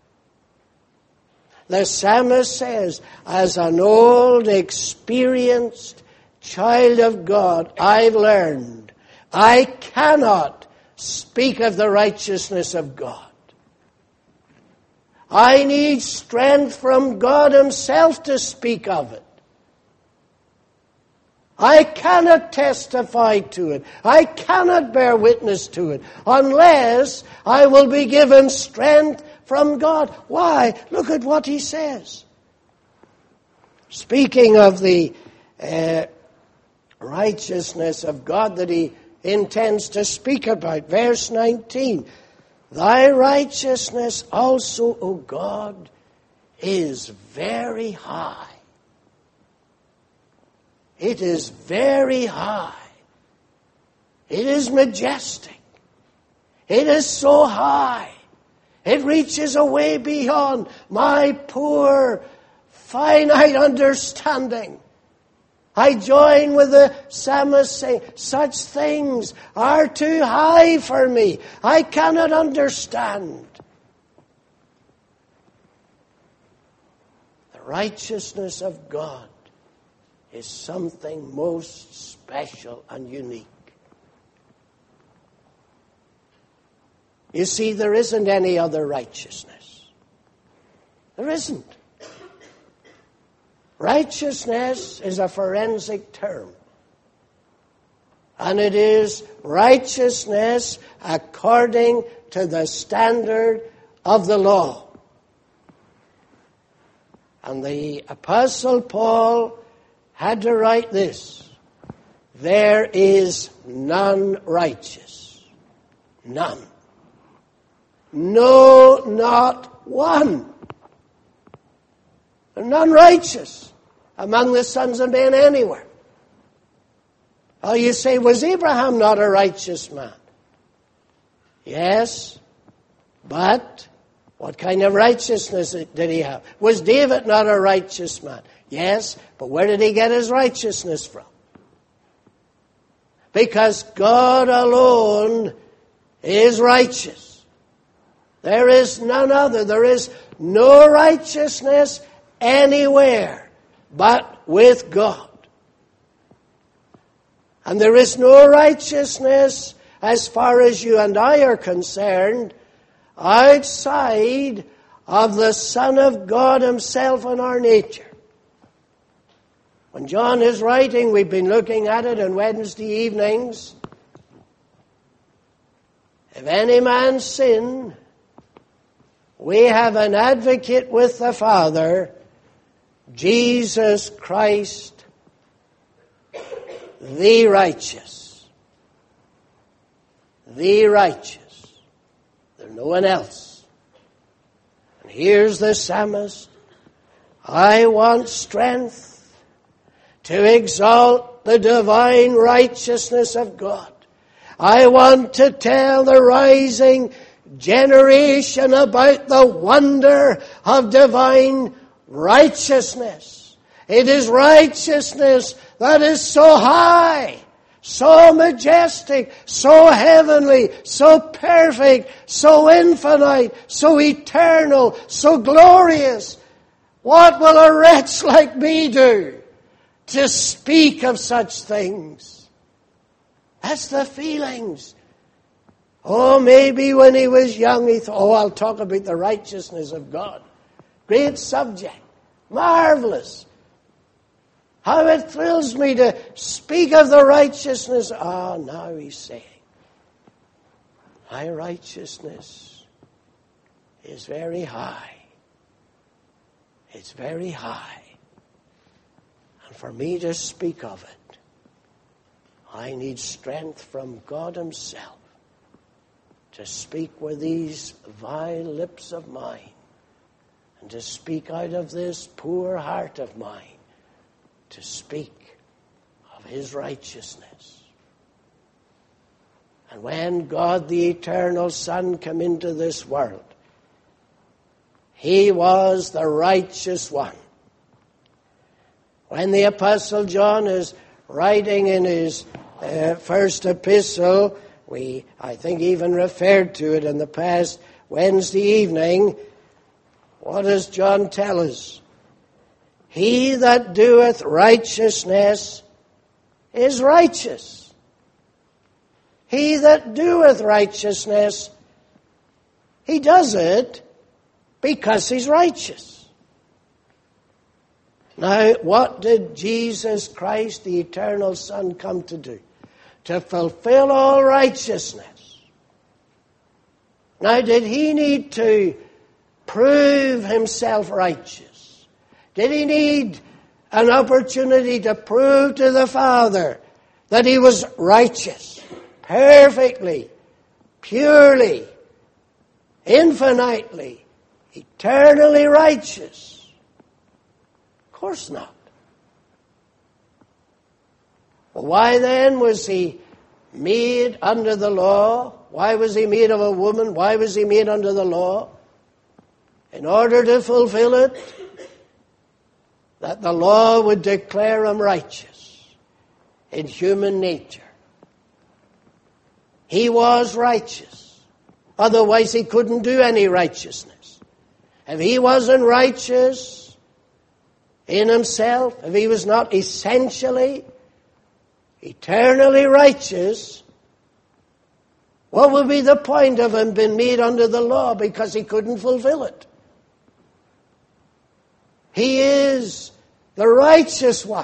The psalmist says, as an old, experienced child of God, I've learned I cannot speak of the righteousness of God. I need strength from God himself to speak of it. I cannot testify to it. I cannot bear witness to it unless I will be given strength from God. Why? Look at what he says. Speaking of the uh, righteousness of God that he intends to speak about, verse nineteen. Thy righteousness also, O God, is very high. It is very high. It is majestic. It is so high. It reaches away beyond my poor, finite understanding. I join with the psalmist saying, such things are too high for me. I cannot understand. The righteousness of God is something most special and unique. You see, there isn't any other righteousness. There isn't. Righteousness is a forensic term. And it is righteousness according to the standard of the law. And the Apostle Paul had to write this. There is none righteous. None. No, not one. None righteous among the sons of men anywhere. Oh, you say, was Abraham not a righteous man? Yes, but what kind of righteousness did he have? Was David not a righteous man? Yes, but where did he get his righteousness from? Because God alone is righteous. There is none other. There is no righteousness anywhere but with God. And there is no righteousness, as far as you and I are concerned, outside of the Son of God himself and our nature. When John is writing, we've been looking at it on Wednesday evenings. If any man sin, we have an advocate with the Father, Jesus Christ, the righteous. The righteous. There's no one else. And here's the psalmist. I want strength to exalt the divine righteousness of God. I want to tell the rising generation about the wonder of divine righteousness. It is righteousness that is so high, so majestic, so heavenly, so perfect, so infinite, so eternal, so glorious. What will a wretch like me do to speak of such things? That's the feelings. Oh, maybe when he was young he thought, oh, I'll talk about the righteousness of God. Great subject. Marvelous. How it thrills me to speak of the righteousness. Ah, oh, now he's saying, my righteousness is very high. It's very high. And for me to speak of it, I need strength from God himself to speak with these vile lips of mine and to speak out of this poor heart of mine, to speak of his righteousness. And when God the eternal Son came into this world, he was the righteous one. When the Apostle John is writing in his uh, first epistle, we, I think, even referred to it in the past Wednesday evening, what does John tell us? He that doeth righteousness is righteous. He that doeth righteousness, he does it because he's righteous. Now, what did Jesus Christ, the eternal Son, come to do? To fulfill all righteousness. Now, did he need to prove himself righteous? Did he need an opportunity to prove to the Father that he was righteous, perfectly, purely, infinitely, eternally righteous? Of course not. Well, why then was he made under the law? Why was he made of a woman? Why was he made under the law? In order to fulfill it, that the law would declare him righteous in human nature. He was righteous. Otherwise he couldn't do any righteousness. If he wasn't righteous in himself, if he was not essentially, eternally righteous, what would be the point of him being made under the law because he couldn't fulfill it? He is the righteous one.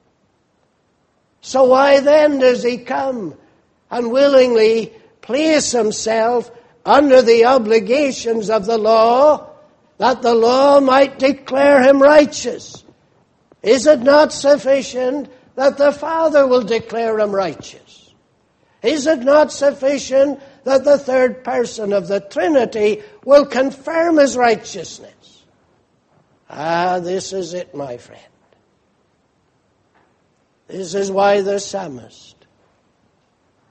So why then does he come and willingly place himself under the obligations of the law, that the law might declare him righteous? Is it not sufficient that the Father will declare him righteous? Is it not sufficient that the third person of the Trinity will confirm his righteousness? Ah, this is it, my friend. This is why the psalmist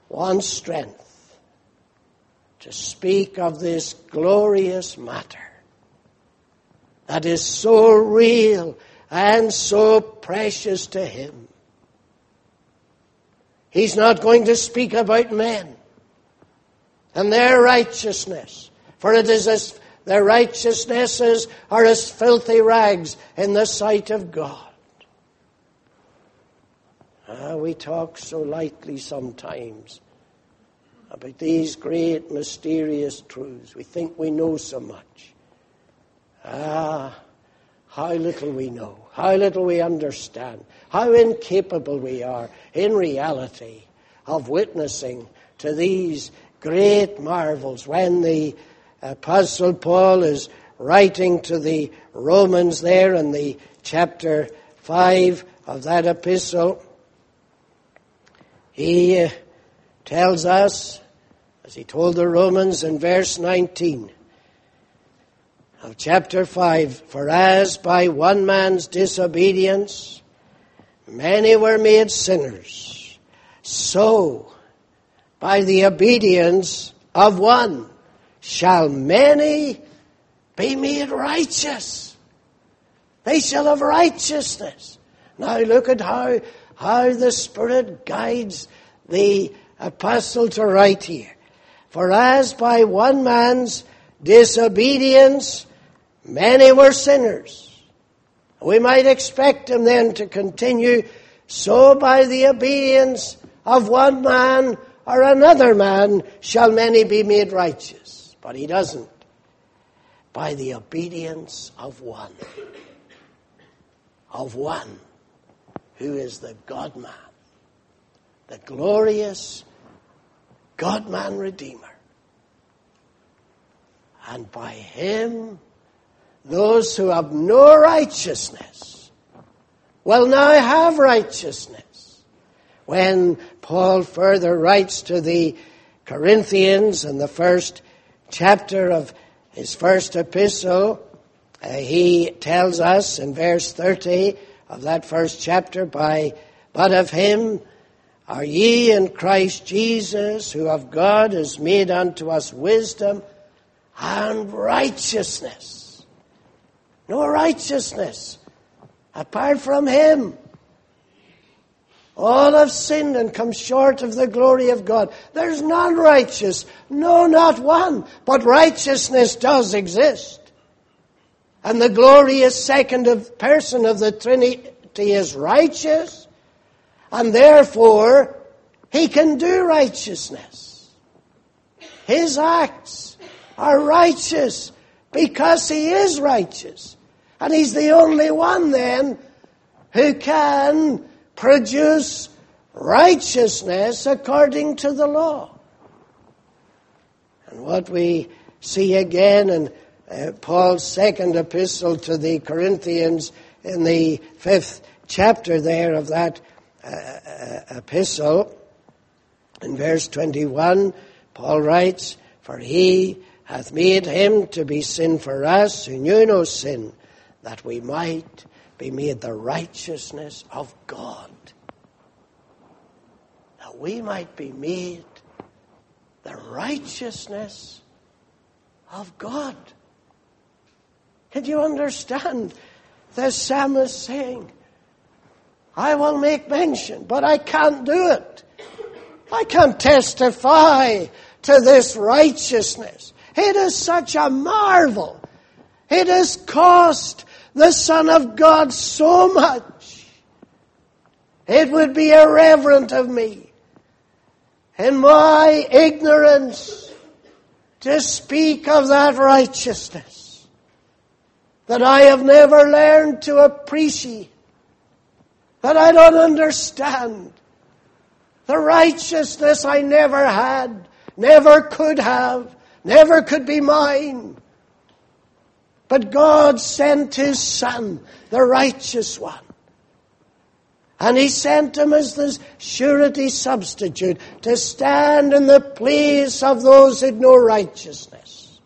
wants strength to speak of this glorious matter that is so real and so precious to him. He's not going to speak about men and their righteousness, for it is as their righteousnesses are as filthy rags in the sight of God. Ah, we talk so lightly sometimes about these great mysterious truths. We think we know so much. Ah, how little we know, how little we understand, how incapable we are in reality of witnessing to these great marvels. When the Apostle Paul is writing to the Romans there in the chapter five of that epistle, he uh, tells us, as he told the Romans in verse nineteen of chapter five, for as by one man's disobedience many were made sinners, so by the obedience of one shall many be made righteous. They shall have righteousness. Now look at how, how the Spirit guides the apostle to write here. For as by one man's disobedience many were sinners. We might expect him then to continue, so by the obedience of one man or another man shall many be made righteous. But he doesn't. By the obedience of one. Of one who is the God-man. The glorious God-man Redeemer. And by him, those who have no righteousness will now have righteousness. When Paul further writes to the Corinthians in the first chapter of his first epistle, uh, he tells us in verse thirty of that first chapter, by but of him are ye in Christ Jesus, who of God is made unto us wisdom and righteousness. No righteousness apart from him. All have sinned and come short of the glory of God. There's none righteous. No, not one. But righteousness does exist. And the glorious second of person of the Trinity is righteous. And therefore, he can do righteousness. His acts are righteous because he is righteous. And he's the only one then who can produce righteousness according to the law. And what we see again in uh, Paul's second epistle to the Corinthians in the fifth chapter there of that uh, uh, epistle, in verse twenty-one, Paul writes, for he hath made him to be sin for us who knew no sin, that we might be made the righteousness of God. That we might be made the righteousness of God. Can you understand the psalmist saying, I will make mention, but I can't do it. I can't testify to this righteousness. It is such a marvel. It has cost the Son of God so much. It would be irreverent of me, in my ignorance, to speak of that righteousness that I have never learned to appreciate, that I don't understand. The righteousness I never had, never could have, never could be mine. But God sent his Son, the righteous one. And he sent him as the surety substitute to stand in the place of those who had no righteousness.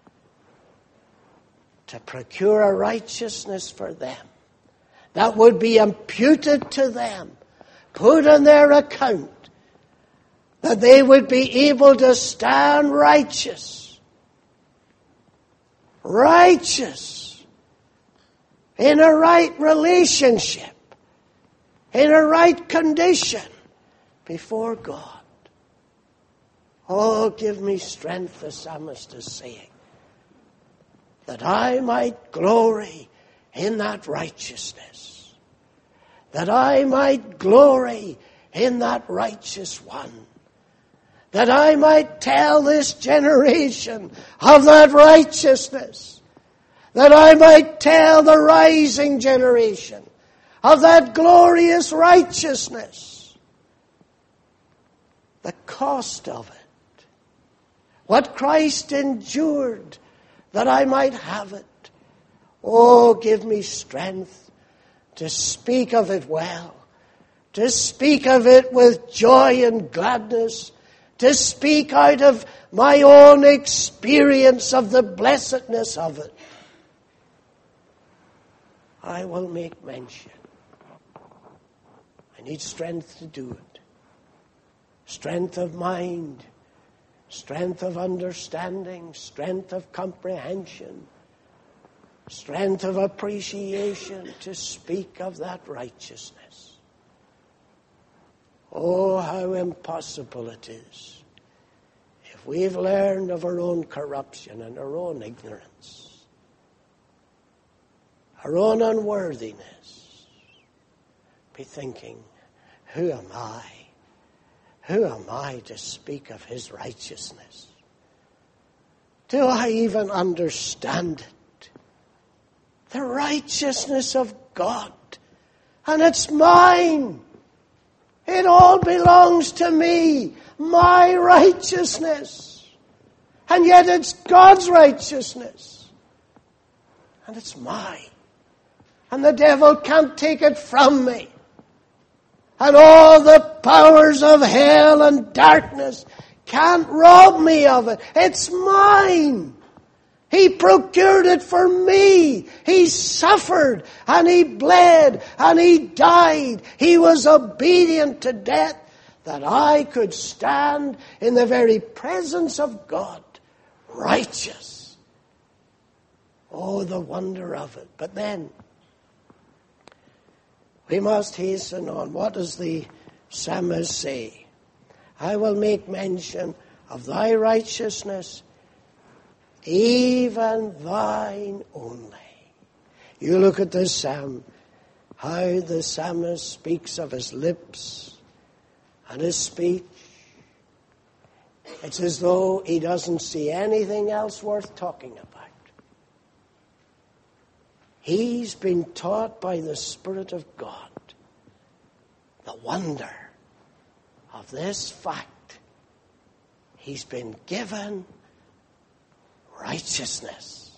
To procure a righteousness for them that would be imputed to them, put on their account, that they would be able to stand righteous, righteous, in a right relationship, in a right condition before God. Oh, give me strength, the psalmist is saying, that I might glory in that righteousness, that I might glory in that righteous one, that I might tell this generation of that righteousness, that I might tell the rising generation of that glorious righteousness, the cost of it, what Christ endured that I might have it. Oh, give me strength to speak of it well, to speak of it with joy and gladness, to speak out of my own experience of the blessedness of it. I will make mention. I need strength to do it. Strength of mind, strength of understanding, strength of comprehension, strength of appreciation to speak of that righteousness. Oh, how impossible it is if we've learned of our own corruption and our own ignorance, our own unworthiness, be thinking, who am I? Who am I to speak of his righteousness? Do I even understand it? The righteousness of God. And it's mine. It all belongs to me. My righteousness. And yet it's God's righteousness. And it's mine. And the devil can't take it from me. And all the powers of hell and darkness can't rob me of it. It's mine. He procured it for me. He suffered and he bled and he died. He was obedient to death that I could stand in the very presence of God, righteous. Oh, the wonder of it. But then we must hasten on. What does the psalmist say? I will make mention of thy righteousness, even thine only. You look at this psalm, how the psalmist speaks of his lips and his speech. It's as though he doesn't see anything else worth talking about. He's been taught by the Spirit of God the wonder of this fact. He's been given righteousness.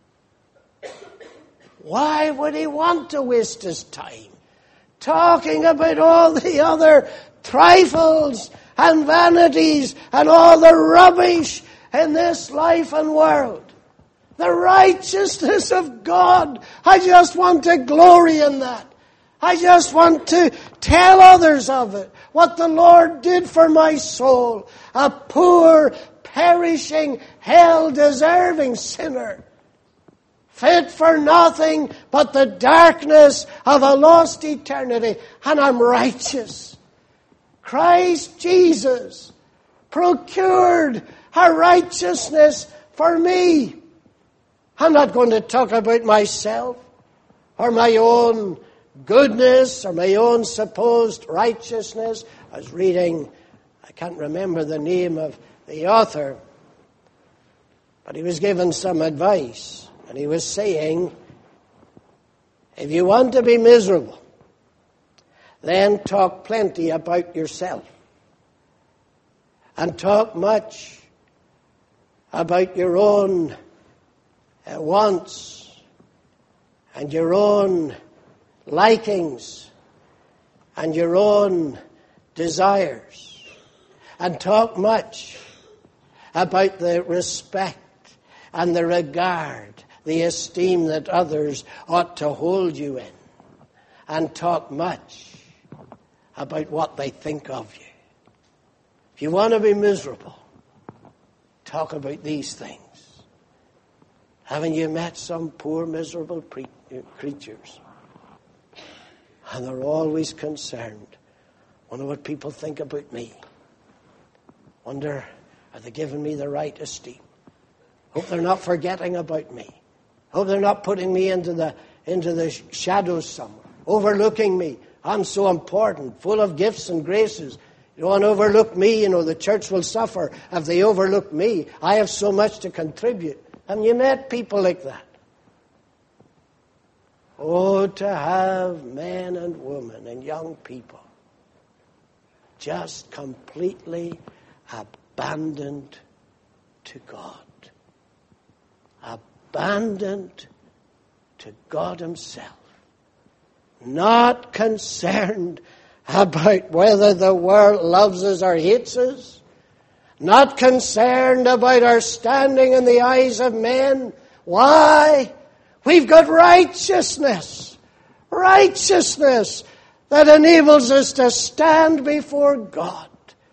Why would he want to waste his time talking about all the other trifles and vanities and all the rubbish in this life and world? The righteousness of God. I just want to glory in that. I just want to tell others of it. What the Lord did for my soul. A poor, perishing, hell-deserving sinner. Fit for nothing but the darkness of a lost eternity. And I'm righteous. Christ Jesus procured a righteousness for me. I'm not going to talk about myself or my own goodness or my own supposed righteousness. I was reading, I can't remember the name of the author, but he was given some advice. And he was saying, if you want to be miserable, then talk plenty about yourself. And talk much about your own Uh, wants and your own likings and your own desires, and talk much about the respect and the regard, the esteem that others ought to hold you in, and talk much about what they think of you. If you want to be miserable, talk about these things. Haven't you met some poor, miserable pre- creatures? And they're always concerned. Wonder what people think about me. Wonder, are they giving me the right esteem? Hope they're not forgetting about me. Hope they're not putting me into the into the shadows somewhere, overlooking me. I'm so important, full of gifts and graces. You don't want to overlook me. You know, the church will suffer if they overlook me. I have so much to contribute. Haven't you met people like that? Oh, to have men and women and young people just completely abandoned to God. Abandoned to God Himself. Not concerned about whether the world loves us or hates us. Not concerned about our standing in the eyes of men. Why? We've got righteousness. Righteousness that enables us to stand before God.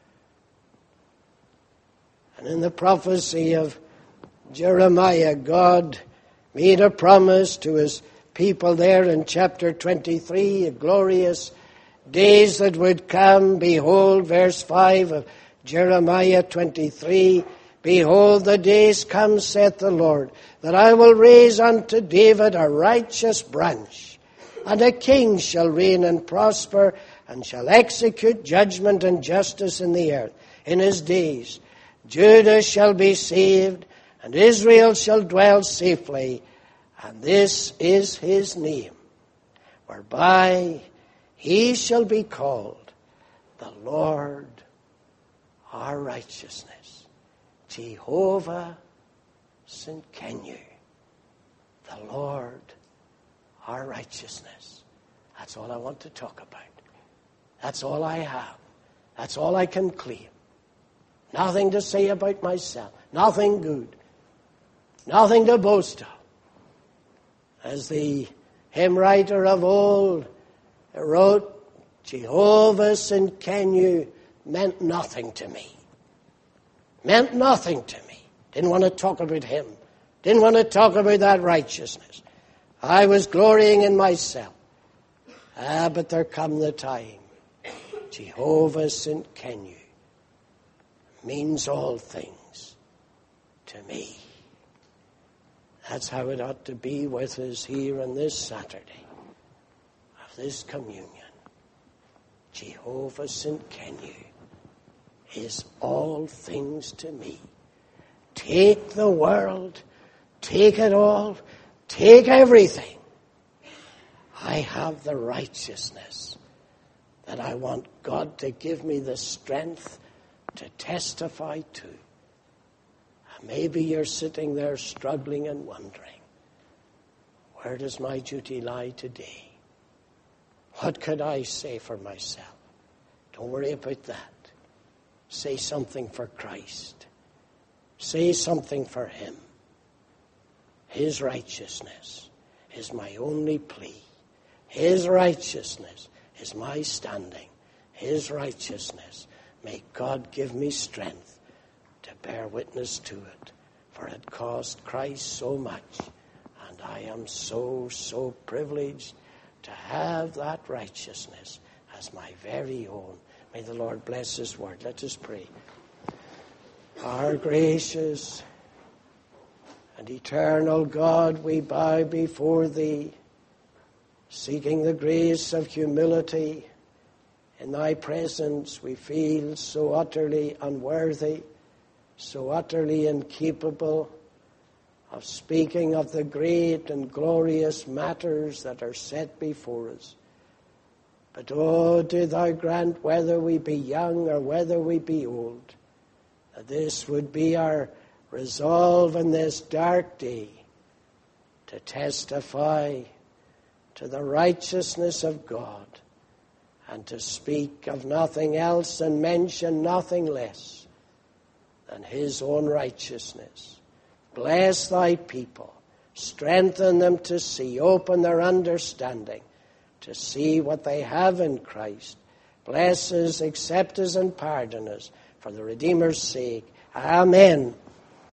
And in the prophecy of Jeremiah, God made a promise to His people there in chapter twenty-three, glorious days that would come. Behold, verse five of Jeremiah twenty-three, behold, the days come, saith the Lord, that I will raise unto David a righteous branch, and a king shall reign and prosper, and shall execute judgment and justice in the earth. In his days Judah shall be saved, and Israel shall dwell safely, and this is his name, whereby he shall be called the Lord our righteousness. Jehovah Tsidkenu, the Lord our righteousness. That's all I want to talk about. That's all I have. That's all I can claim. Nothing to say about myself. Nothing good. Nothing to boast of. As the hymn writer of old wrote, Jehovah Tsidkenu meant nothing to me. Meant nothing to me. Didn't want to talk about Him. Didn't want to talk about that righteousness. I was glorying in myself. Ah, but there come the time. Jehovah Tsidkenu means all things to me. That's how it ought to be with us here on this Saturday of this communion. Jehovah Tsidkenu is all things to me. Take the world, take it all, take everything. I have the righteousness that I want God to give me the strength to testify to. Maybe you're sitting there struggling and wondering, where does my duty lie today? What could I say for myself? Don't worry about that. Say something for Christ. Say something for Him. His righteousness is my only plea. His righteousness is my standing. His righteousness. May God give me strength to bear witness to it. For it cost Christ so much. And I am so, so privileged to have that righteousness as my very own. May the Lord bless His word. Let us pray. Our gracious and eternal God, we bow before Thee, seeking the grace of humility. In Thy presence we feel so utterly unworthy, so utterly incapable of speaking of the great and glorious matters that are set before us. But, oh, do Thou grant, whether we be young or whether we be old, that this would be our resolve in this dark day, to testify to the righteousness of God, and to speak of nothing else and mention nothing less than His own righteousness. Bless Thy people. Strengthen them to see. Open their understanding to see what they have in Christ. Bless us, accept us, and pardon us for the Redeemer's sake. Amen.